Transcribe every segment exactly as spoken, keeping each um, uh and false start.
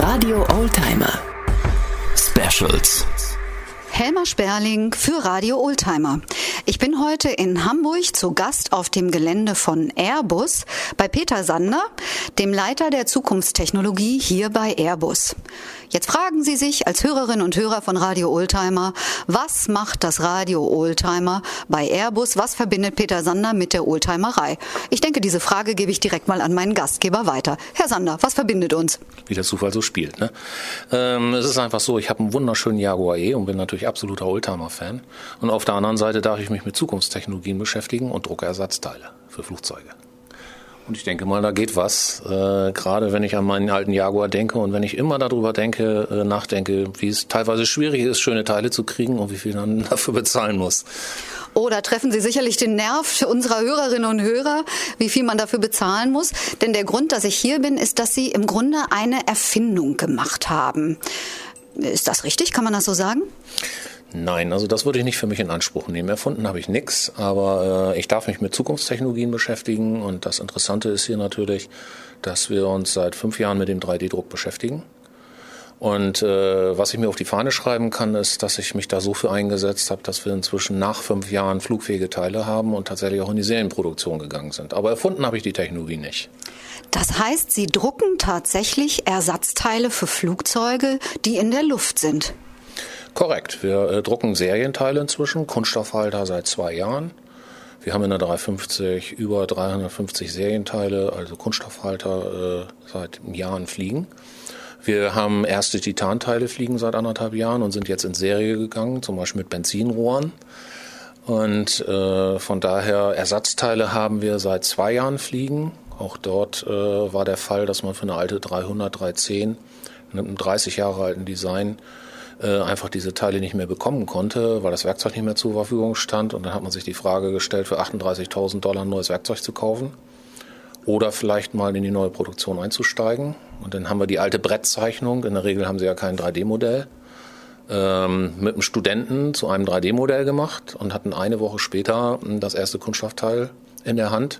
Radio Oldtimer Specials. Helma Sperling für Radio Oldtimer. Ich bin heute in Hamburg zu Gast auf dem Gelände von Airbus bei Peter Sander, dem Leiter der Zukunftstechnologie hier bei Airbus. Jetzt fragen Sie sich als Hörerinnen und Hörer von Radio Oldtimer, was macht das Radio Oldtimer bei Airbus? Was verbindet Peter Sander mit der Oldtimerei? Ich denke, diese Frage gebe ich direkt mal an meinen Gastgeber weiter. Herr Sander, was verbindet uns? Wie der Zufall so spielt, ne? Ähm, es ist einfach so, ich habe einen wunderschönen Jaguar E und bin natürlich absoluter Oldtimer-Fan. Und auf der anderen Seite darf ich mich mit Zukunftstechnologien beschäftigen und drucke Ersatzteile für Flugzeuge. Und ich denke mal, da geht was, äh, gerade wenn ich an meinen alten Jaguar denke und wenn ich immer darüber denke, äh, nachdenke, wie es teilweise schwierig ist, schöne Teile zu kriegen und wie viel man dafür bezahlen muss. Oh, da treffen Sie sicherlich den Nerv unserer Hörerinnen und Hörer, wie viel man dafür bezahlen muss. Denn der Grund, dass ich hier bin, ist, dass Sie im Grunde eine Erfindung gemacht haben. Ist das richtig? Kann man das so sagen? Nein, also das würde ich nicht für mich in Anspruch nehmen. Erfunden habe ich nichts, aber äh, ich darf mich mit Zukunftstechnologien beschäftigen und das Interessante ist hier natürlich, dass wir uns seit fünf Jahren mit dem drei D Druck beschäftigen. Und äh, was ich mir auf die Fahne schreiben kann, ist, dass ich mich da so für eingesetzt habe, dass wir inzwischen nach fünf Jahren flugfähige Teile haben und tatsächlich auch in die Serienproduktion gegangen sind. Aber erfunden habe ich die Technologie nicht. Das heißt, Sie drucken tatsächlich Ersatzteile für Flugzeuge, die in der Luft sind? Korrekt. Wir äh, drucken Serienteile inzwischen, Kunststoffhalter seit zwei Jahren. Wir haben in der dreihundertfünfzig über dreihundertfünfzig Serienteile, also Kunststoffhalter, äh, seit Jahren fliegen. Wir haben erste Titanteile fliegen seit anderthalb Jahren und sind jetzt in Serie gegangen, zum Beispiel mit Benzinrohren. Und äh, von daher Ersatzteile haben wir seit zwei Jahren fliegen. Auch dort äh, war der Fall, dass man für eine alte dreihundert, dreihundertzehn mit einem dreißig Jahre alten Design äh, einfach diese Teile nicht mehr bekommen konnte, weil das Werkzeug nicht mehr zur Verfügung stand. Und dann hat man sich die Frage gestellt, für achtunddreißigtausend Dollar ein neues Werkzeug zu kaufen oder vielleicht mal in die neue Produktion einzusteigen. Und dann haben wir die alte Brettzeichnung, in der Regel haben sie ja kein drei D Modell, ähm, mit einem Studenten zu einem drei D Modell gemacht und hatten eine Woche später das erste Kunststoffteil in der Hand.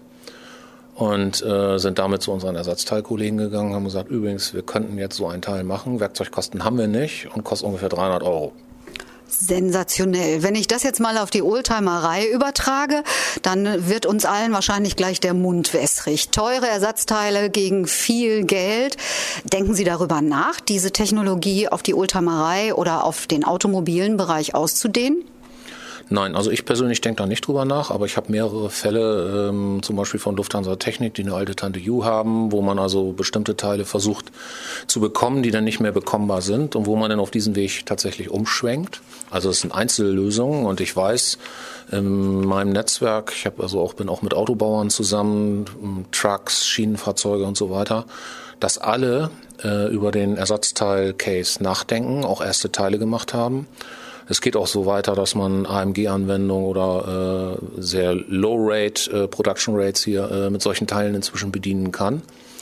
Und äh, sind damit zu unseren Ersatzteilkollegen gegangen, haben gesagt, übrigens, wir könnten jetzt so ein Teil machen, Werkzeugkosten haben wir nicht und kostet ungefähr dreihundert Euro. Sensationell. Wenn ich das jetzt mal auf die Oldtimerei übertrage, dann wird uns allen wahrscheinlich gleich der Mund wässrig. Teure Ersatzteile gegen viel Geld. Denken Sie darüber nach, diese Technologie auf die Oldtimerei oder auf den automobilen Bereich auszudehnen? Nein, also ich persönlich denke da nicht drüber nach, aber ich habe mehrere Fälle, ähm, zum Beispiel von Lufthansa Technik, die eine alte Tante Ju haben, wo man also bestimmte Teile versucht zu bekommen, die dann nicht mehr bekommbar sind und wo man dann auf diesen Weg tatsächlich umschwenkt. Also es sind Einzellösungen und ich weiß, in meinem Netzwerk, ich habe also auch bin auch mit Autobauern zusammen, Trucks, Schienenfahrzeuge und so weiter, dass alle äh, über den Ersatzteil-Case nachdenken, auch erste Teile gemacht haben. Es geht auch so weiter, dass man A M G-Anwendungen oder äh, sehr Low-Rate äh, Production Rates hier äh, mit solchen Teilen inzwischen bedienen kann.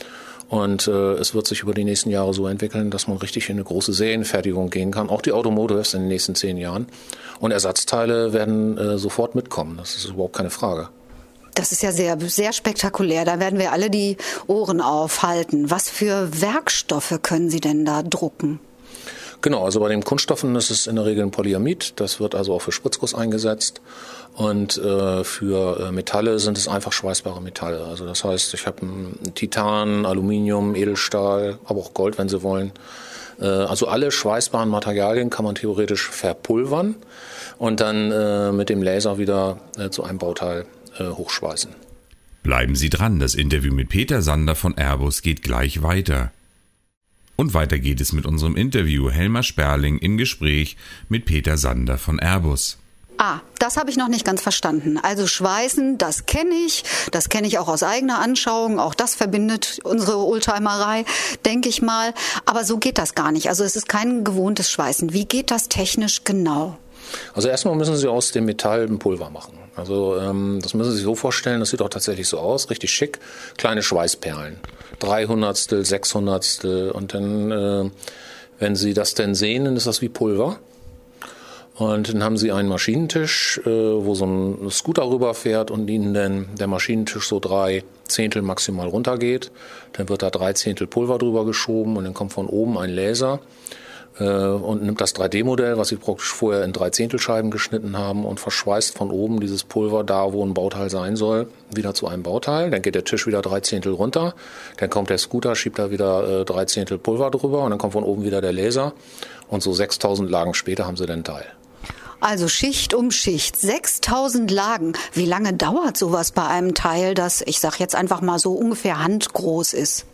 Und äh, es wird sich über die nächsten Jahre so entwickeln, dass man richtig in eine große Serienfertigung gehen kann. Auch die Automotives in den nächsten zehn Jahren. Und Ersatzteile werden äh, sofort mitkommen. Das ist überhaupt keine Frage. Das ist ja sehr, sehr spektakulär. Da werden wir alle die Ohren aufhalten. Was für Werkstoffe können Sie denn da drucken? Genau, also bei den Kunststoffen ist es in der Regel ein Polyamid, das wird also auch für Spritzguss eingesetzt und äh, für äh, Metalle sind es einfach schweißbare Metalle. Also das heißt, ich habe Titan, Aluminium, Edelstahl, aber auch Gold, wenn Sie wollen. Äh, also alle schweißbaren Materialien kann man theoretisch verpulvern und dann äh, mit dem Laser wieder äh, zu einem Bauteil äh, hochschweißen. Bleiben Sie dran, das Interview mit Peter Sander von Airbus geht gleich weiter. Und weiter geht es mit unserem Interview. Helma Sperling im Gespräch mit Peter Sander von Airbus. Ah, das habe ich noch nicht ganz verstanden. Also Schweißen, das kenne ich. Das kenne ich auch aus eigener Anschauung. Auch das verbindet unsere Oldtimerei, denke ich mal. Aber so geht das gar nicht. Also es ist kein gewohntes Schweißen. Wie geht das technisch genau? Also erstmal müssen Sie aus dem Metall ein Pulver machen. Also ähm, das müssen Sie sich so vorstellen, das sieht auch tatsächlich so aus, richtig schick. Kleine Schweißperlen, Dreihundertstel, Sechshundertstel und dann, äh, wenn Sie das denn sehen, dann ist das wie Pulver. Und dann haben sie einen Maschinentisch, äh, wo so ein Scooter rüberfährt und ihnen dann der Maschinentisch so drei Zehntel maximal runtergeht. Dann wird da drei Zehntel Pulver drüber geschoben und dann kommt von oben ein Laser äh, und nimmt das drei D Modell, was sie praktisch vorher in drei Zehntelscheiben geschnitten haben, und verschweißt von oben dieses Pulver da, wo ein Bauteil sein soll, wieder zu einem Bauteil. Dann geht der Tisch wieder drei Zehntel runter. Dann kommt der Scooter, schiebt da wieder äh, drei Zehntel Pulver drüber und dann kommt von oben wieder der Laser. Und so sechstausend Lagen später haben sie dann ein Teil. Also Schicht um Schicht, sechstausend Lagen. Wie lange dauert sowas bei einem Teil, das, ich sag jetzt einfach mal so ungefähr handgroß ist?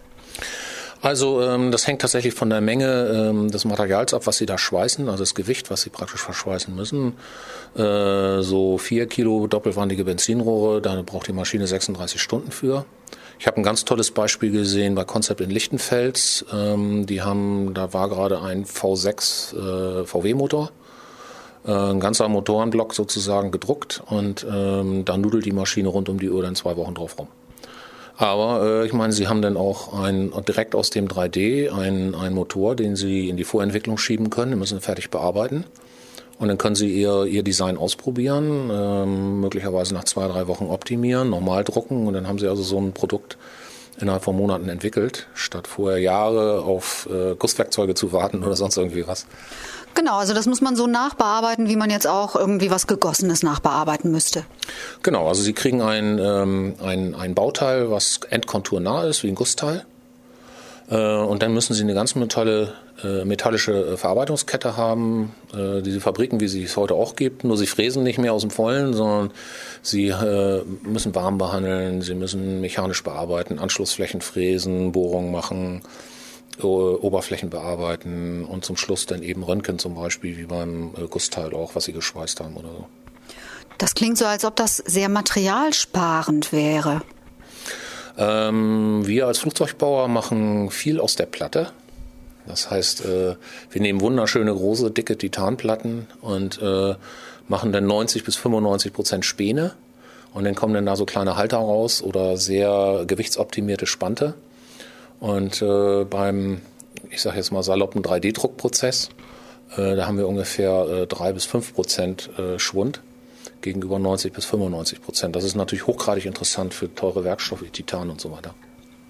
Also ähm, das hängt tatsächlich von der Menge ähm, des Materials ab, was Sie da schweißen, also das Gewicht, was Sie praktisch verschweißen müssen. Äh, so vier Kilo doppelwandige Benzinrohre, da braucht die Maschine sechsunddreißig Stunden für. Ich habe ein ganz tolles Beispiel gesehen bei Concept in Lichtenfels. Ähm, die haben, da war gerade ein V sechs äh, V W-Motor. Ein ganzer Motorenblock sozusagen gedruckt und ähm, da nudelt die Maschine rund um die Uhr dann zwei Wochen drauf rum. Aber äh, ich meine, sie haben dann auch ein, direkt aus dem drei D einen, einen Motor, den sie in die Vorentwicklung schieben können, den müssen sie fertig bearbeiten und dann können sie ihr, ihr Design ausprobieren, ähm, möglicherweise nach zwei, drei Wochen optimieren, normal drucken und dann haben sie also so ein Produkt innerhalb von Monaten entwickelt, statt vorher Jahre auf äh, Gusswerkzeuge zu warten oder sonst irgendwie was. Genau, also das muss man so nachbearbeiten, wie man jetzt auch irgendwie was Gegossenes nachbearbeiten müsste. Genau, also Sie kriegen ein, ähm, ein, ein Bauteil, was endkonturnah ist, wie ein Gussteil. Äh, und dann müssen Sie eine ganz tolle äh, metallische Verarbeitungskette haben, äh, diese Fabriken, wie sie es heute auch gibt. Nur sie fräsen nicht mehr aus dem Vollen, sondern sie äh, müssen warm behandeln, sie müssen mechanisch bearbeiten, Anschlussflächen fräsen, Bohrungen machen, Oberflächen bearbeiten und zum Schluss dann eben Röntgen zum Beispiel, wie beim Gussteil auch, was sie geschweißt haben oder so. Das klingt so, als ob das sehr materialsparend wäre. Ähm, wir als Flugzeugbauer machen viel aus der Platte. Das heißt, äh, wir nehmen wunderschöne, große, dicke Titanplatten und äh, machen dann neunzig bis fünfundneunzig Prozent Späne. Und dann kommen dann da so kleine Halter raus oder sehr gewichtsoptimierte Spante. Und äh, beim, ich sage jetzt mal saloppen drei D Druckprozess, äh, da haben wir ungefähr äh, drei bis fünf Prozent äh, Schwund gegenüber neunzig bis fünfundneunzig Prozent. Das ist natürlich hochgradig interessant für teure Werkstoffe wie Titan und so weiter.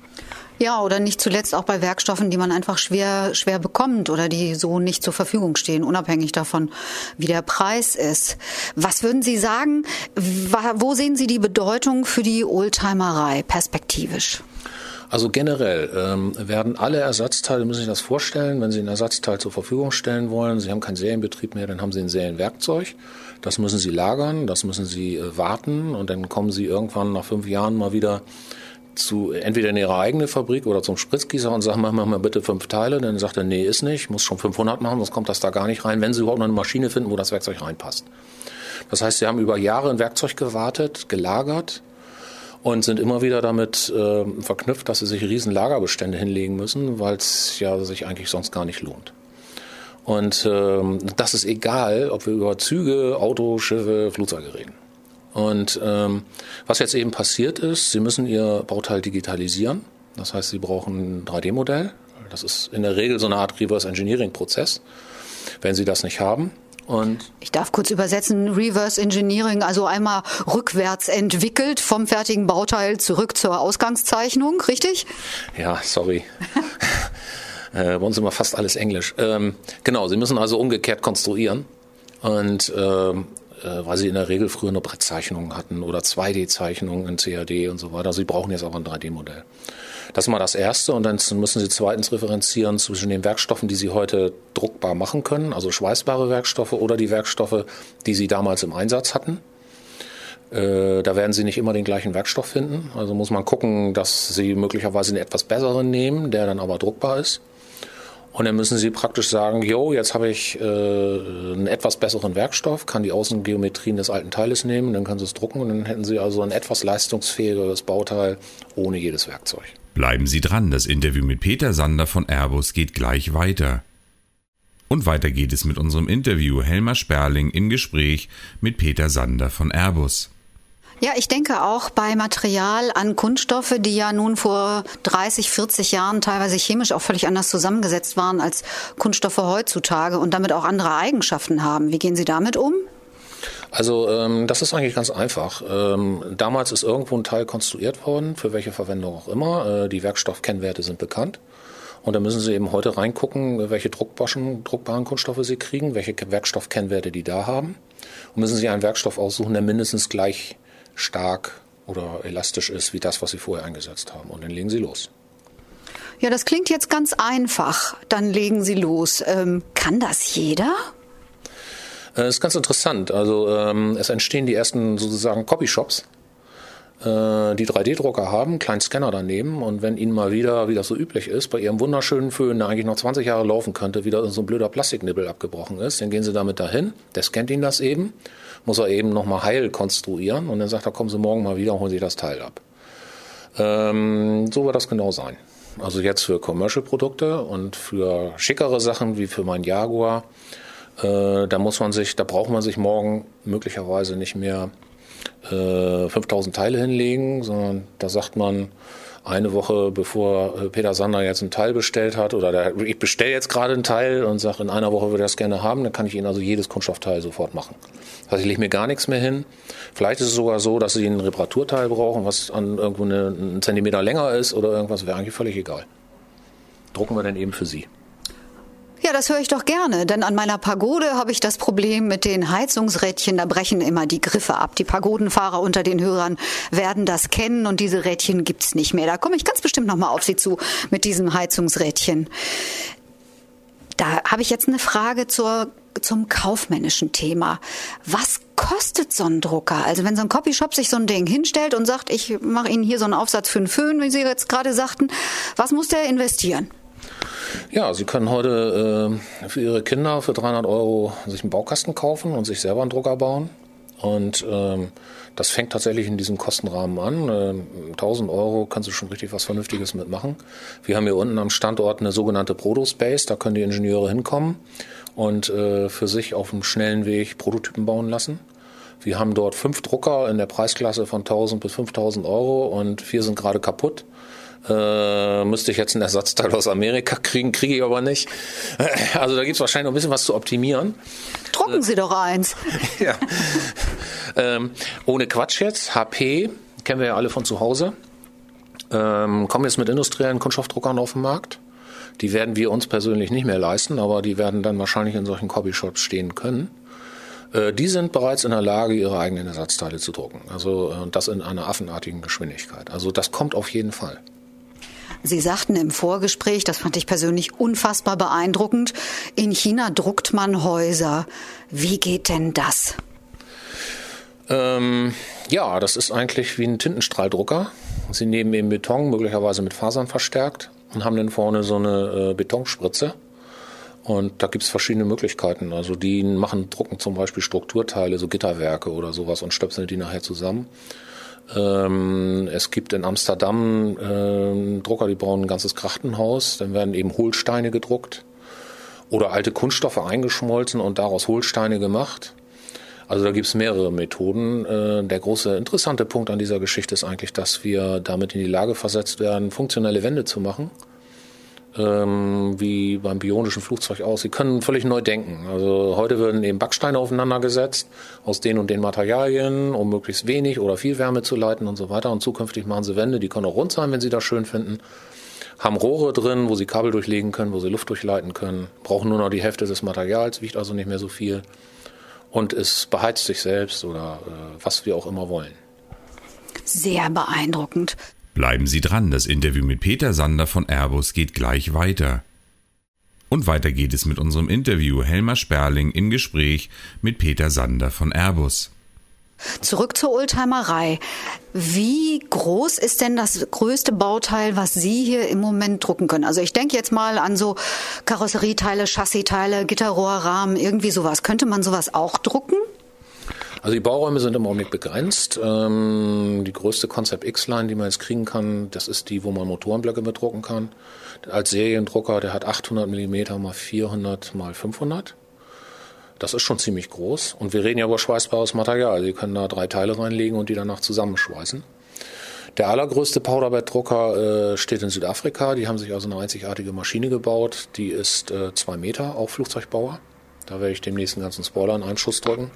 Ja, oder nicht zuletzt auch bei Werkstoffen, die man einfach schwer, schwer bekommt oder die so nicht zur Verfügung stehen, unabhängig davon, wie der Preis ist. Was würden Sie sagen, wo sehen Sie die Bedeutung für die Oldtimerei perspektivisch? Also generell ähm, werden alle Ersatzteile, müssen Sie sich das vorstellen, wenn Sie ein Ersatzteil zur Verfügung stellen wollen, Sie haben keinen Serienbetrieb mehr, dann haben Sie ein Serienwerkzeug. Das müssen Sie lagern, das müssen Sie äh, warten und dann kommen Sie irgendwann nach fünf Jahren mal wieder zu entweder in Ihre eigene Fabrik oder zum Spritzgießer und sagen, mach mal bitte fünf Teile. Dann sagt er, nee, ist nicht, muss schon fünfhundert machen, sonst kommt das da gar nicht rein, wenn Sie überhaupt noch eine Maschine finden, wo das Werkzeug reinpasst. Das heißt, Sie haben über Jahre ein Werkzeug gewartet, gelagert, und sind immer wieder damit äh, verknüpft, dass sie sich riesen Lagerbestände hinlegen müssen, weil es ja sich eigentlich sonst gar nicht lohnt. Und ähm, das ist egal, ob wir über Züge, Autos, Schiffe, Flugzeuge reden. Und ähm, was jetzt eben passiert ist, sie müssen ihr Bauteil digitalisieren. Das heißt, sie brauchen ein drei D Modell. Das ist in der Regel so eine Art Reverse Engineering Prozess. Wenn sie das nicht haben, und ich darf kurz übersetzen, Reverse Engineering, also einmal rückwärts entwickelt vom fertigen Bauteil zurück zur Ausgangszeichnung, richtig? Ja, sorry. äh, bei uns immer fast alles Englisch. Ähm, genau, Sie müssen also umgekehrt konstruieren und ähm, äh, weil Sie in der Regel früher nur Brettzeichnungen hatten oder zwei D Zeichnungen in C A D und so weiter. Sie brauchen jetzt aber ein drei D Modell. Das ist mal das Erste und dann müssen Sie zweitens differenzieren zwischen den Werkstoffen, die Sie heute druckbar machen können, also schweißbare Werkstoffe oder die Werkstoffe, die Sie damals im Einsatz hatten. Äh, da werden Sie nicht immer den gleichen Werkstoff finden. Also muss man gucken, dass Sie möglicherweise einen etwas besseren nehmen, der dann aber druckbar ist. Und dann müssen Sie praktisch sagen, jo, jetzt habe ich äh, einen etwas besseren Werkstoff, kann die Außengeometrien des alten Teiles nehmen, dann können Sie es drucken und dann hätten Sie also ein etwas leistungsfähigeres Bauteil ohne jedes Werkzeug. Bleiben Sie dran, das Interview mit Peter Sander von Airbus geht gleich weiter. Und weiter geht es mit unserem Interview Helmer Sperling im Gespräch mit Peter Sander von Airbus. Ja, ich denke auch bei Material an Kunststoffe, die ja nun vor dreißig, vierzig Jahren teilweise chemisch auch völlig anders zusammengesetzt waren als Kunststoffe heutzutage und damit auch andere Eigenschaften haben. Wie gehen Sie damit um? Also ähm, das ist eigentlich ganz einfach. Ähm, damals ist irgendwo ein Teil konstruiert worden, für welche Verwendung auch immer. Äh, die Werkstoffkennwerte sind bekannt. Und da müssen Sie eben heute reingucken, welche druckbaren, druckbaren Kunststoffe Sie kriegen, welche Werkstoffkennwerte die da haben. Und müssen Sie einen Werkstoff aussuchen, der mindestens gleich stark oder elastisch ist wie das, was Sie vorher eingesetzt haben. Und dann legen Sie los. Ja, das klingt jetzt ganz einfach. Dann legen Sie los. Ähm, kann das jeder? Das ist ganz interessant. Also ähm, es entstehen die ersten sozusagen Copyshops, äh, die drei D Drucker haben, einen kleinen Scanner daneben. Und wenn Ihnen mal wieder, wie das so üblich ist, bei Ihrem wunderschönen Föhn, der eigentlich noch zwanzig Jahre laufen könnte, wieder so ein blöder Plastiknibbel abgebrochen ist, dann gehen Sie damit dahin. Der scannt Ihnen das eben. Muss er eben nochmal heil konstruieren und dann sagt er, kommen Sie morgen mal wieder und holen Sie das Teil ab. Ähm, so wird das genau sein. Also jetzt für Commercial-Produkte und für schickere Sachen wie für meinen Jaguar, äh, da muss man sich, da braucht man sich morgen möglicherweise nicht mehr äh, fünftausend Teile hinlegen, sondern da sagt man, eine Woche bevor Peter Sander jetzt ein Teil bestellt hat oder der, ich bestelle jetzt gerade ein Teil und sage, in einer Woche würde er das gerne haben, dann kann ich Ihnen also jedes Kunststoffteil sofort machen. Das heißt, ich lege mir gar nichts mehr hin. Vielleicht ist es sogar so, dass Sie ein Reparaturteil brauchen, was an irgendwo eine, einen Zentimeter länger ist oder irgendwas, wäre eigentlich völlig egal. Drucken wir dann eben für Sie. Ja, das höre ich doch gerne, denn an meiner Pagode habe ich das Problem mit den Heizungsrädchen, da brechen immer die Griffe ab. Die Pagodenfahrer unter den Hörern werden das kennen und diese Rädchen gibt's nicht mehr. Da komme ich ganz bestimmt nochmal auf Sie zu mit diesem Heizungsrädchen. Da habe ich jetzt eine Frage zur, zum kaufmännischen Thema. Was kostet so ein Drucker? Also wenn so ein Copyshop sich so ein Ding hinstellt und sagt, ich mache Ihnen hier so einen Aufsatz für einen Föhn, wie Sie jetzt gerade sagten, was muss der investieren? Ja, Sie können heute äh, für Ihre Kinder für dreihundert Euro sich einen Baukasten kaufen und sich selber einen Drucker bauen. Und ähm, das fängt tatsächlich in diesem Kostenrahmen an. Ähm, tausend Euro können Sie schon richtig was Vernünftiges mitmachen. Wir haben hier unten am Standort eine sogenannte Protospace. Da können die Ingenieure hinkommen und äh, für sich auf einem schnellen Weg Prototypen bauen lassen. Wir haben dort fünf Drucker in der Preisklasse von tausend bis fünftausend Euro und vier sind gerade kaputt. Äh, müsste ich jetzt einen Ersatzteil aus Amerika kriegen, kriege ich aber nicht. Also da gibt es wahrscheinlich noch ein bisschen was zu optimieren. Drucken Sie doch eins. Ja. Ähm, ohne Quatsch jetzt, H P, kennen wir ja alle von zu Hause, ähm, kommen jetzt mit industriellen Kunststoffdruckern auf den Markt. Die werden wir uns persönlich nicht mehr leisten, aber die werden dann wahrscheinlich in solchen Copyshops stehen können. Äh, die sind bereits in der Lage, ihre eigenen Ersatzteile zu drucken. Also äh, das in einer affenartigen Geschwindigkeit. Also das kommt auf jeden Fall. Sie sagten im Vorgespräch, das fand ich persönlich unfassbar beeindruckend, in China druckt man Häuser. Wie geht denn das? Ähm, ja, das ist eigentlich wie ein Tintenstrahldrucker. Sie nehmen eben Beton, möglicherweise mit Fasern verstärkt und haben dann vorne so eine äh, Betonspritze. Und da gibt es verschiedene Möglichkeiten. Also die machen, drucken zum Beispiel Strukturteile, so Gitterwerke oder sowas und stöpseln die nachher zusammen. Ähm, es gibt in Amsterdam äh, Drucker, die bauen ein ganzes Krachtenhaus. Dann werden eben Hohlsteine gedruckt oder alte Kunststoffe eingeschmolzen und daraus Hohlsteine gemacht. Also da gibt es mehrere Methoden. Äh, der große interessante Punkt an dieser Geschichte ist eigentlich, dass wir damit in die Lage versetzt werden, funktionelle Wände zu machen. Ähm, wie beim bionischen Flugzeug aus. Sie können völlig neu denken. Also heute werden eben Backsteine aufeinander gesetzt aus den und den Materialien, um möglichst wenig oder viel Wärme zu leiten und so weiter. Und zukünftig machen sie Wände, die können auch rund sein, wenn sie das schön finden. Haben Rohre drin, wo sie Kabel durchlegen können, wo sie Luft durchleiten können. Brauchen nur noch die Hälfte des Materials, wiegt also nicht mehr so viel. Und es beheizt sich selbst oder äh, was wir auch immer wollen. Sehr beeindruckend. Bleiben Sie dran, das Interview mit Peter Sander von Airbus geht gleich weiter. Und weiter geht es mit unserem Interview Helmer Sperling im Gespräch mit Peter Sander von Airbus. Zurück zur Oldtimerei. Wie groß ist denn das größte Bauteil, was Sie hier im Moment drucken können? Also ich denke jetzt mal an so Karosserieteile, Chassiteile, Gitterrohrrahmen, irgendwie sowas. Könnte man sowas auch drucken? Also die Bauräume sind im Augenblick begrenzt. Ähm, die größte Concept X-Line, die man jetzt kriegen kann, das ist die, wo man Motorenblöcke mit drucken kann. Als Seriendrucker, der hat achthundert Millimeter mal vierhundert mal fünfhundert. das ist schon ziemlich groß. Und wir reden ja über schweißbares Material. Sie können da drei Teile reinlegen und die danach zusammenschweißen. Der allergrößte Powderbeddrucker äh, steht in Südafrika. Die haben sich also eine einzigartige Maschine gebaut. Die ist äh, zwei Meter, auch Flugzeugbauer. Da werde ich demnächst einen ganzen Spoiler in einen Schuss drücken.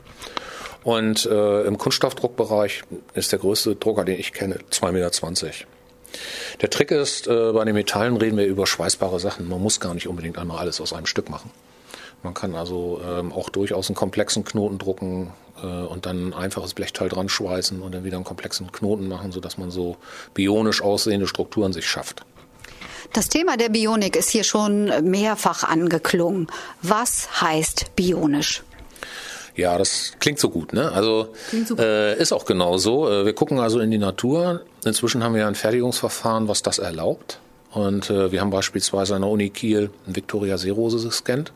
Und äh, im Kunststoffdruckbereich ist der größte Drucker, den ich kenne, zwei Meter zwanzig. Der Trick ist, äh, bei den Metallen reden wir über schweißbare Sachen. Man muss gar nicht unbedingt einmal alles aus einem Stück machen. Man kann also ähm, auch durchaus einen komplexen Knoten drucken äh, und dann ein einfaches Blechteil dran schweißen und dann wieder einen komplexen Knoten machen, sodass man so bionisch aussehende Strukturen sich schafft. Das Thema der Bionik ist hier schon mehrfach angeklungen. Was heißt bionisch? Ja, das klingt so gut, ne? Also äh, ist auch genau so. Wir gucken also in die Natur. Inzwischen haben wir ein Fertigungsverfahren, was das erlaubt. Und äh, wir haben beispielsweise an der Uni Kiel ein Victoria Seerose gescannt.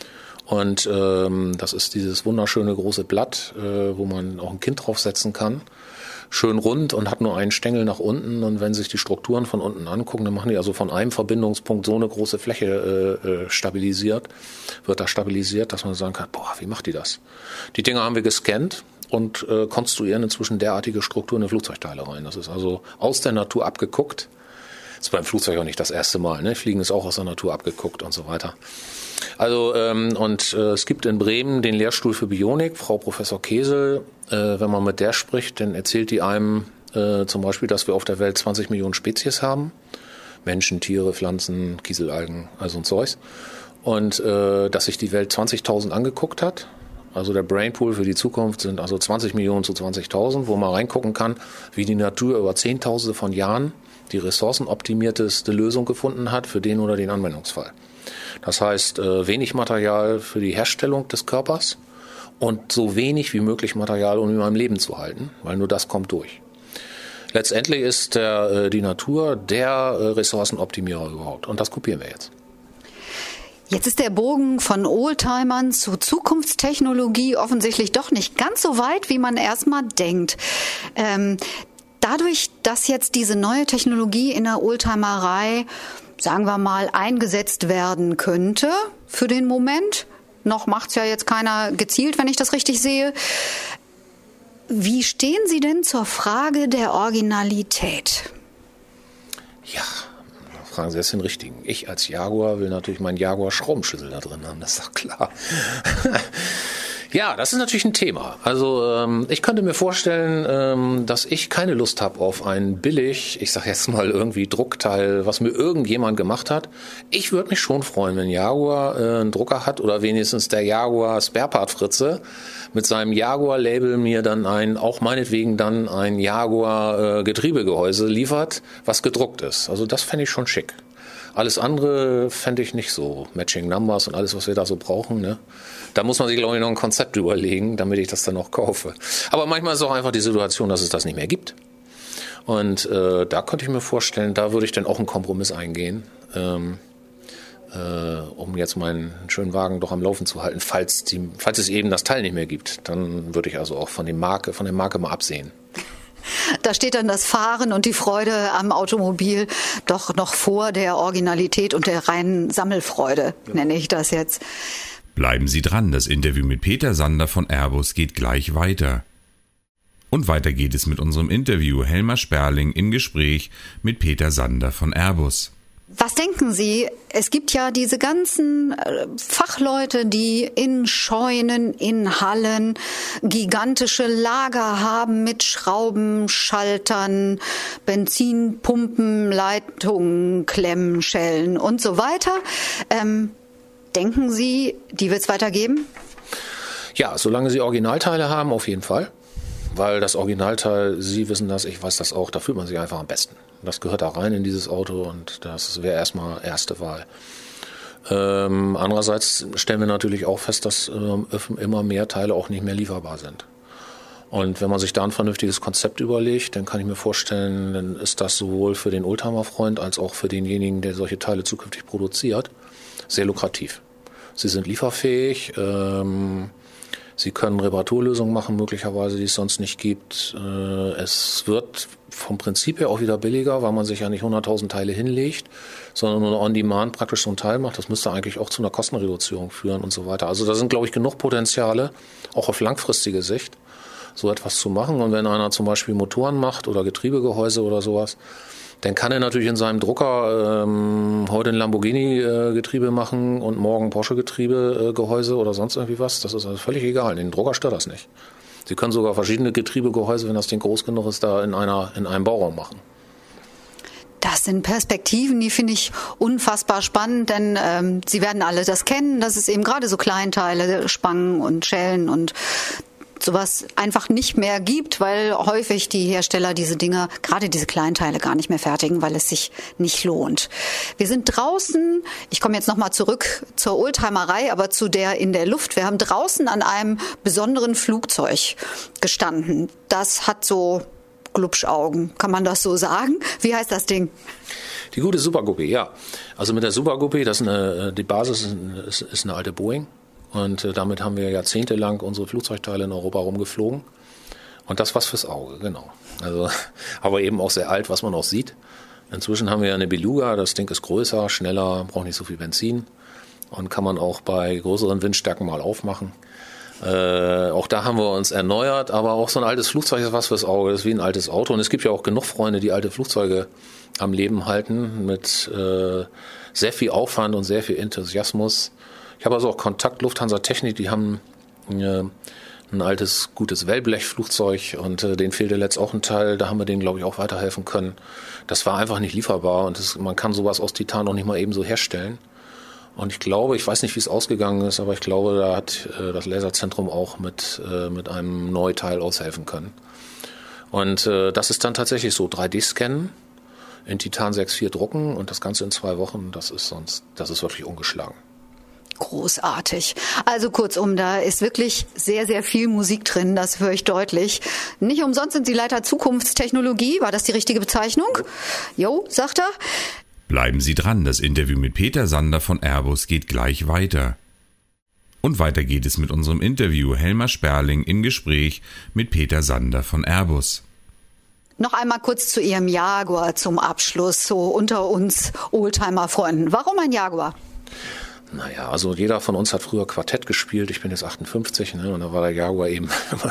Und ähm, das ist dieses wunderschöne große Blatt, äh, wo man auch ein Kind draufsetzen kann. Schön rund und hat nur einen Stängel nach unten. Und wenn sich die Strukturen von unten angucken, dann machen die also von einem Verbindungspunkt so eine große Fläche äh, stabilisiert, wird da stabilisiert, dass man sagen kann, boah, wie macht die das? Die Dinger haben wir gescannt und äh, konstruieren inzwischen derartige Strukturen in Flugzeugteile rein. Das ist also aus der Natur abgeguckt. Das ist beim Flugzeug auch nicht das erste Mal. Ne? Fliegen ist auch aus der Natur abgeguckt und so weiter. Also ähm, und äh, es gibt in Bremen den Lehrstuhl für Bionik, Frau Professor Kesel. Äh, wenn man mit der spricht, dann erzählt die einem äh, zum Beispiel, dass wir auf der Welt zwanzig Millionen Spezies haben. Menschen, Tiere, Pflanzen, Kieselalgen, also und Zeugs. Und äh, dass sich die Welt zwanzigtausend angeguckt hat. Also der Brainpool für die Zukunft sind also zwanzig Millionen zu zwanzigtausend, wo man reingucken kann, wie die Natur über Zehntausende von Jahren die ressourcenoptimierteste Lösung gefunden hat für den oder den Anwendungsfall. Das heißt, wenig Material für die Herstellung des Körpers und so wenig wie möglich Material, um ihn am Leben zu halten, weil nur das kommt durch. Letztendlich ist der, die Natur der Ressourcenoptimierer überhaupt und das kopieren wir jetzt. Jetzt ist der Bogen von Oldtimern zu Zukunftstechnologie offensichtlich doch nicht ganz so weit, wie man erstmal denkt. Ähm, dadurch, dass jetzt diese neue Technologie in der Oldtimerei, sagen wir mal, eingesetzt werden könnte für den Moment, noch macht's ja jetzt keiner gezielt, wenn ich das richtig sehe. Wie stehen Sie denn zur Frage der Originalität? Ja, fragen Sie jetzt den Richtigen. Ich als Jaguar will natürlich meinen Jaguar-Schraubenschlüssel da drin haben, das ist doch klar. Ja, das ist natürlich ein Thema. Also ähm, ich könnte mir vorstellen, ähm, dass ich keine Lust habe auf ein billig, ich sag jetzt mal irgendwie Druckteil, was mir irgendjemand gemacht hat. Ich würde mich schon freuen, wenn Jaguar äh, einen Drucker hat oder wenigstens der Jaguar Sparepart Fritze mit seinem Jaguar-Label mir dann ein, auch meinetwegen dann ein Jaguar äh, Getriebegehäuse liefert, was gedruckt ist. Also das fände ich schon schick. Alles andere fände ich nicht so. Matching Numbers und alles, was wir da so brauchen, ne? Da muss man sich, glaube ich, noch ein Konzept überlegen, damit ich das dann auch kaufe. Aber manchmal ist auch einfach die Situation, dass es das nicht mehr gibt. Und äh, da könnte ich mir vorstellen, da würde ich dann auch einen Kompromiss eingehen, ähm, äh, um jetzt meinen schönen Wagen doch am Laufen zu halten, falls, die, falls es eben das Teil nicht mehr gibt. Dann würde ich also auch von, dem Marke, von der Marke mal absehen. Da steht dann das Fahren und die Freude am Automobil doch noch vor der Originalität und der reinen Sammelfreude, ja. Nenne ich das jetzt. Bleiben Sie dran, das Interview mit Peter Sander von Airbus geht gleich weiter. Und weiter geht es mit unserem Interview Helmer Sperling im Gespräch mit Peter Sander von Airbus. Was denken Sie? Es gibt ja diese ganzen Fachleute, die in Scheunen, in Hallen gigantische Lager haben mit Schrauben, Schaltern, Benzinpumpen, Leitungen, Klemmen, Schellen und so weiter. Ähm, denken Sie, die wird es weitergeben? Ja, solange Sie Originalteile haben, auf jeden Fall. Weil das Originalteil, Sie wissen das, ich weiß das auch, da fühlt man sich einfach am besten. Das gehört da rein in dieses Auto und das wäre erstmal erste Wahl. Ähm, andererseits stellen wir natürlich auch fest, dass ähm, immer mehr Teile auch nicht mehr lieferbar sind. Und wenn man sich da ein vernünftiges Konzept überlegt, dann kann ich mir vorstellen, dann ist das sowohl für den Oldtimer-Freund als auch für denjenigen, der solche Teile zukünftig produziert, sehr lukrativ. Sie sind lieferfähig, ähm, Sie können Reparaturlösungen machen, möglicherweise, die es sonst nicht gibt. Es wird vom Prinzip her auch wieder billiger, weil man sich ja nicht hunderttausend Teile hinlegt, sondern nur on demand praktisch so ein Teil macht. Das müsste eigentlich auch zu einer Kostenreduzierung führen und so weiter. Also da sind, glaube ich, genug Potenziale, auch auf langfristige Sicht, so etwas zu machen. Und wenn einer zum Beispiel Motoren macht oder Getriebegehäuse oder sowas, dann kann er natürlich in seinem Drucker ähm, heute ein Lamborghini-Getriebe äh, machen und morgen Porsche-Getriebegehäuse äh, oder sonst irgendwie was. Das ist also völlig egal. Den Drucker stört das nicht. Sie können sogar verschiedene Getriebegehäuse, wenn das Ding groß genug ist, da in einer in einem Bauraum machen. Das sind Perspektiven, die finde ich unfassbar spannend, denn ähm, Sie werden alle das kennen, dass es eben gerade so Kleinteile, Spangen und Schellen und sowas einfach nicht mehr gibt, weil häufig die Hersteller diese Dinger, gerade diese Kleinteile, gar nicht mehr fertigen, weil es sich nicht lohnt. Wir sind draußen, ich komme jetzt nochmal zurück zur Oldtimerei, aber zu der in der Luft. Wir haben draußen an einem besonderen Flugzeug gestanden. Das hat so Glubschaugen, kann man das so sagen? Wie heißt das Ding? Die gute Super Guppy, ja. Also mit der Super Guppy, das ist eine, die Basis ist, ist eine alte Boeing. Und äh, damit haben wir jahrzehntelang unsere Flugzeugteile in Europa rumgeflogen. Und das was fürs Auge, genau. Also, aber eben auch sehr alt, was man auch sieht. Inzwischen haben wir eine Beluga, das Ding ist größer, schneller, braucht nicht so viel Benzin und kann man auch bei größeren Windstärken mal aufmachen. Äh, auch da haben wir uns erneuert, aber auch so ein altes Flugzeug ist was fürs Auge, das ist wie ein altes Auto. Und es gibt ja auch genug Freunde, die alte Flugzeuge am Leben halten mit äh, sehr viel Aufwand und sehr viel Enthusiasmus. Ich habe also auch Kontakt, Lufthansa Technik, die haben äh, ein altes, gutes Wellblechflugzeug und äh, denen fehlte letzt auch ein Teil, da haben wir denen, glaube ich, auch weiterhelfen können. Das war einfach nicht lieferbar und das, man kann sowas aus Titan noch nicht mal eben so herstellen. Und ich glaube, ich weiß nicht, wie es ausgegangen ist, aber ich glaube, da hat äh, das Laserzentrum auch mit, äh, mit einem Neuteil aushelfen können. Und äh, das ist dann tatsächlich so drei D-Scannen, in Titan sechs Komma vier drucken und das Ganze in zwei Wochen, das ist sonst, das ist wirklich ungeschlagen. Großartig. Also kurzum, da ist wirklich sehr, sehr viel Musik drin, das höre ich deutlich. Nicht umsonst sind Sie Leiter Zukunftstechnologie, war das die richtige Bezeichnung? Jo, sagt er. Bleiben Sie dran, das Interview mit Peter Sander von Airbus geht gleich weiter. Und weiter geht es mit unserem Interview Helmer Sperling im Gespräch mit Peter Sander von Airbus. Noch einmal kurz zu Ihrem Jaguar zum Abschluss, so unter uns Oldtimer-Freunden. Warum ein Jaguar? Naja, also jeder von uns hat früher Quartett gespielt. Ich bin jetzt achtundfünfzig, ne, und da war der Jaguar eben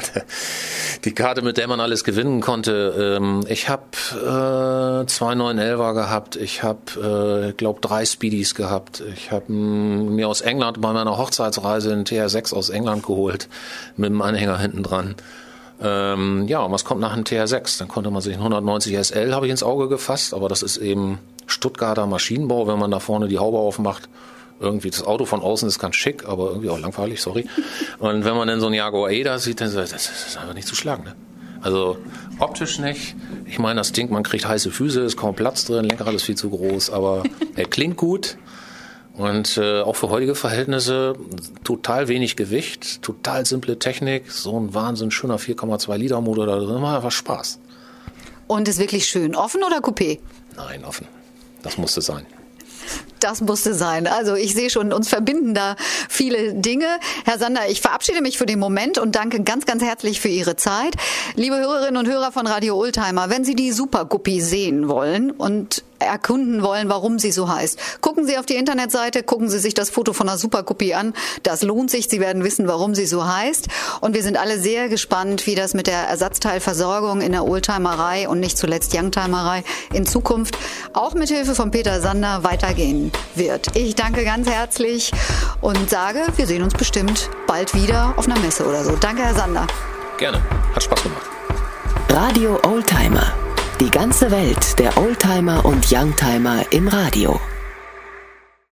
die Karte, mit der man alles gewinnen konnte. Ich habe äh, zwei neun elfer gehabt. Ich habe, äh, glaube drei Speedies gehabt. Ich habe mir aus England bei meiner Hochzeitsreise einen T R sechs aus England geholt mit einem Anhänger hinten dran. Ähm, ja, und was kommt nach einem T R sechs? Dann konnte man sich einen hundertneunzig S L, habe ich ins Auge gefasst, aber das ist eben Stuttgarter Maschinenbau, wenn man da vorne die Haube aufmacht. Irgendwie, das Auto von außen ist ganz schick, aber irgendwie auch langweilig, sorry. Und wenn man dann so ein Jaguar E da sieht, dann sagt das ist einfach nicht zu schlagen, ne? Also optisch nicht. Ich meine, das Ding, man kriegt heiße Füße, ist kaum Platz drin, Lenkrad ist viel zu groß, aber er klingt gut. Und äh, auch für heutige Verhältnisse total wenig Gewicht, total simple Technik, so ein wahnsinnig schöner vier Komma zwei Liter Motor da drin, macht einfach Spaß. Und ist wirklich schön. Offen oder Coupé? Nein, offen. Das musste sein. Das musste sein. Also ich sehe schon, uns verbinden da viele Dinge. Herr Sander, ich verabschiede mich für den Moment und danke ganz, ganz herzlich für Ihre Zeit. Liebe Hörerinnen und Hörer von Radio Oldtimer, wenn Sie die Super Guppy sehen wollen und erkunden wollen, warum sie so heißt, gucken Sie auf die Internetseite, gucken Sie sich das Foto von der Super Guppy an. Das lohnt sich. Sie werden wissen, warum sie so heißt. Und wir sind alle sehr gespannt, wie das mit der Ersatzteilversorgung in der Oldtimerei und nicht zuletzt Youngtimerei in Zukunft auch mit Hilfe von Peter Sander weitergehen wird. Ich danke ganz herzlich und sage, wir sehen uns bestimmt bald wieder auf einer Messe oder so. Danke, Herr Sander. Gerne. Hat Spaß gemacht. Radio Oldtimer. Die ganze Welt der Oldtimer und Youngtimer im Radio.